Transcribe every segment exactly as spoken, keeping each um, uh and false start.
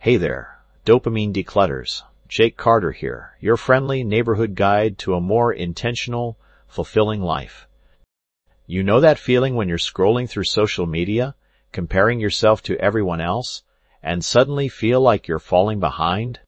Hey there, Dopamine Declutters. Jake Carter here, your friendly neighborhood guide to a more intentional, fulfilling life. You know that feeling when you're scrolling through social media, comparing yourself to everyone else, and suddenly feel like you're falling behind?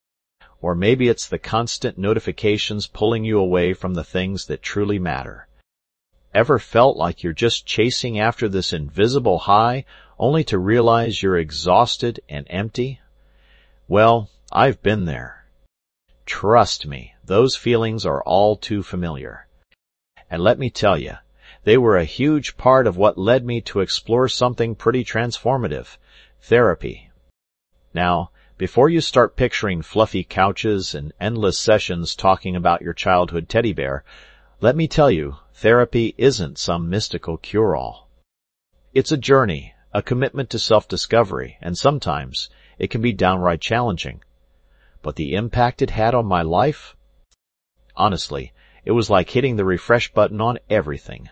Or maybe it's the constant notifications pulling you away from the things that truly matter. Ever felt like you're just chasing after this invisible high, only to realize you're exhausted and empty? Well, I've been there. Trust me, those feelings are all too familiar. And let me tell you, they were a huge part of what led me to explore something pretty transformative: therapy. Now, before you start picturing fluffy couches and endless sessions talking about your childhood teddy bear, let me tell you, therapy isn't some mystical cure-all. It's a journey, a commitment to self-discovery, and sometimes it can be downright challenging. But the impact it had on my life? Honestly, it was like hitting the refresh button on everything.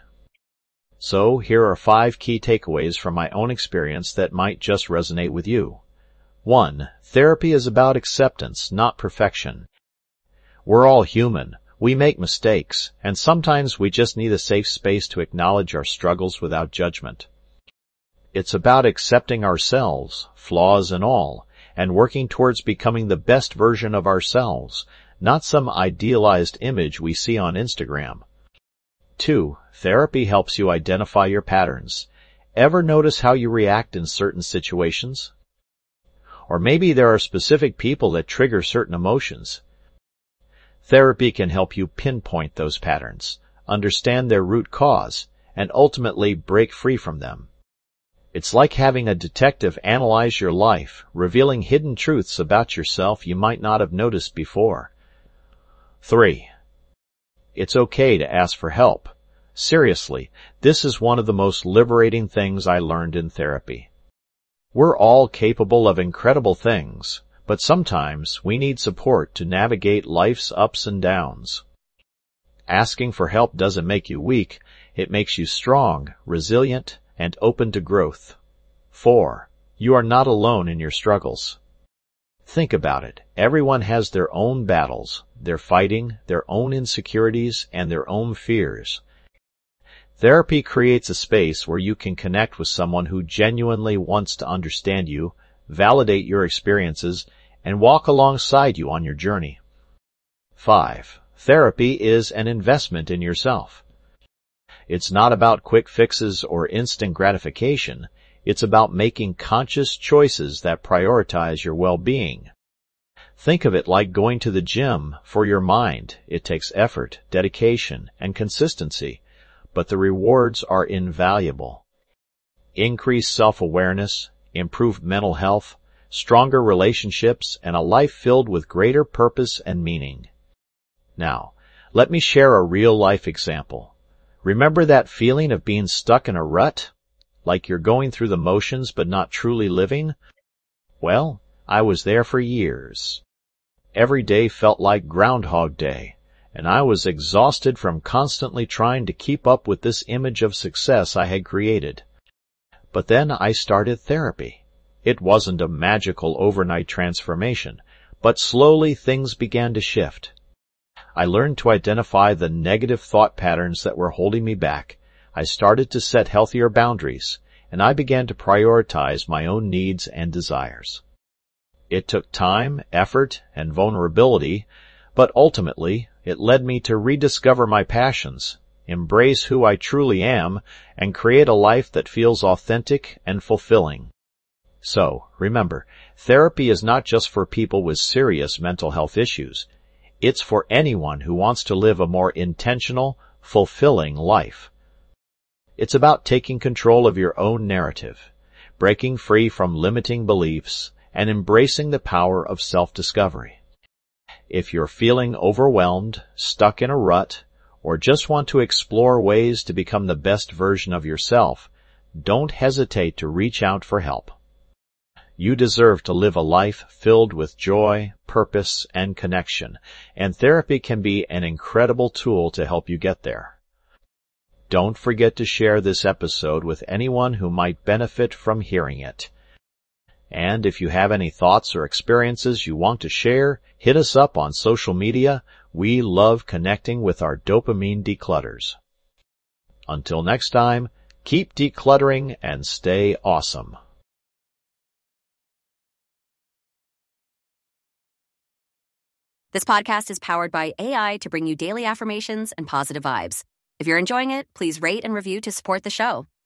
So, here are five key takeaways from my own experience that might just resonate with you. One, therapy is about acceptance, not perfection. We're all human. We make mistakes, and sometimes we just need a safe space to acknowledge our struggles without judgment. It's about accepting ourselves, flaws and all, and working towards becoming the best version of ourselves, not some idealized image we see on Instagram. Two, therapy helps you identify your patterns. Ever notice how you react in certain situations? Or maybe there are specific people that trigger certain emotions. Therapy can help you pinpoint those patterns, understand their root cause, and ultimately break free from them. It's like having a detective analyze your life, revealing hidden truths about yourself you might not have noticed before. Three, it's okay to ask for help. Seriously, this is one of the most liberating things I learned in therapy. We're all capable of incredible things, but sometimes we need support to navigate life's ups and downs. Asking for help doesn't make you weak, it makes you strong, resilient, and open to growth. Four, you are not alone in your struggles. Think about it. Everyone has their own battles. They're fighting their own insecurities and their own fears. Therapy creates a space where you can connect with someone who genuinely wants to understand you, validate your experiences, and walk alongside you on your journey. Five, therapy is an investment in yourself. It's not about quick fixes or instant gratification. It's about making conscious choices that prioritize your well-being. Think of it like going to the gym for your mind. It takes effort, dedication, and consistency, but the rewards are invaluable. Increased self-awareness, improved mental health, stronger relationships, and a life filled with greater purpose and meaning. Now, let me share a real-life example. Remember that feeling of being stuck in a rut? Like you're going through the motions but not truly living? Well, I was there for years. Every day felt like Groundhog Day, and I was exhausted from constantly trying to keep up with this image of success I had created. But then I started therapy. It wasn't a magical overnight transformation, but slowly things began to shift. I learned to identify the negative thought patterns that were holding me back. I started to set healthier boundaries, and I began to prioritize my own needs and desires. It took time, effort, and vulnerability, but ultimately it led me to rediscover my passions, embrace who I truly am, and create a life that feels authentic and fulfilling. So, remember, therapy is not just for people with serious mental health issues. It's for anyone who wants to live a more intentional, fulfilling life. It's about taking control of your own narrative, breaking free from limiting beliefs, and embracing the power of self-discovery. If you're feeling overwhelmed, stuck in a rut, or just want to explore ways to become the best version of yourself, don't hesitate to reach out for help. You deserve to live a life filled with joy, purpose, and connection, and therapy can be an incredible tool to help you get there. Don't forget to share this episode with anyone who might benefit from hearing it. And if you have any thoughts or experiences you want to share, hit us up on social media. We love connecting with our dopamine declutters. Until next time, keep decluttering and stay awesome. This podcast is powered by A I to bring you daily affirmations and positive vibes. If you're enjoying it, please rate and review to support the show.